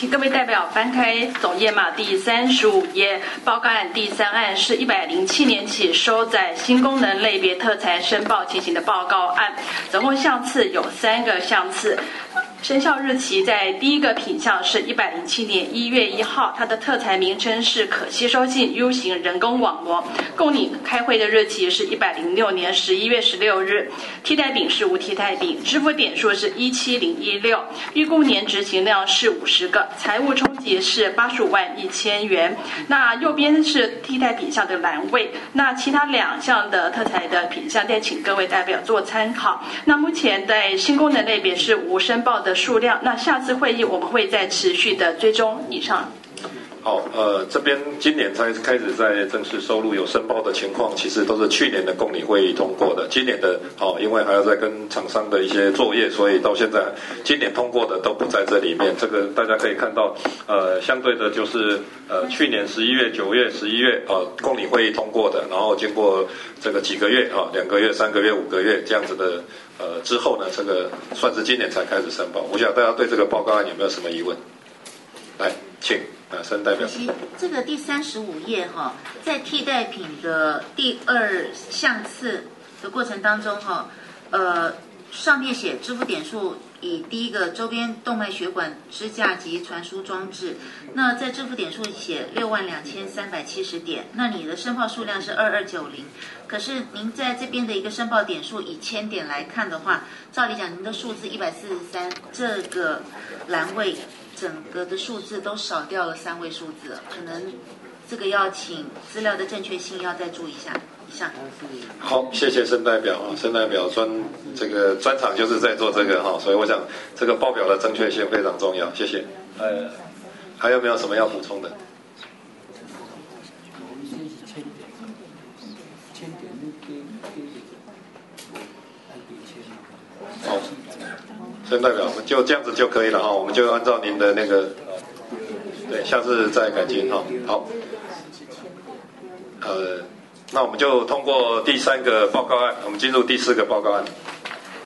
请各位代表翻开总页码第35页，报告案第3案是107年起收载新功能类别特材申报情形的报告案，总共项次有3个项次。生效日期在第一个品项是107年1月1号，它的特材名称是可吸收性 U 型人工网膜，供你开会的日期是106年11月16日，替代品是无替代品，支付点数是17016，预估年执行量是50个，财务冲击是85万1000元。那右边是替代品项的栏位，那其他2项的特材的品项再请各位代表做参考。那目前在新功能类别是无申报的数量，那下次会议我们会再持续的追踪。以上。 好，这边今年才开始在正式收入有申报的情况，其实都是去年的共理会议通过的。今年的因为还要再跟厂商的一些作业，所以到现在今年通过的都不在这里面。这个大家可以看到，相对的就是去年11月、9月、11月共理会议通过的，然后经过这个几个月2个月、3个月、5个月这样子的之后呢，这个算是今年才开始申报。我想大家对这个报告案有没有什么疑问？来，请。申代表， 这个第35页在替代品的第2项次的过程当中上面写支付点数以第一个周边动脉血管支架及传输装置，那在支付点数写62370点，那你的申报数量是2290，可是您在这边的一个申报点数以1000点来看的话，照理讲您的数字143，这个栏位整个的数字都少掉了3位数字，可能这个要请资料的正确性要再注意一下。以上。 好，谢谢申代表申代表这个专长就是在做这个所以我想这个报表的正确性非常重要，谢谢。还有没有什么要补充的？好。申代表，就这样子就可以了我们就按照您的那个，对，下次再改进好，那我们就通过第3个报告案，我们进入第4个报告案。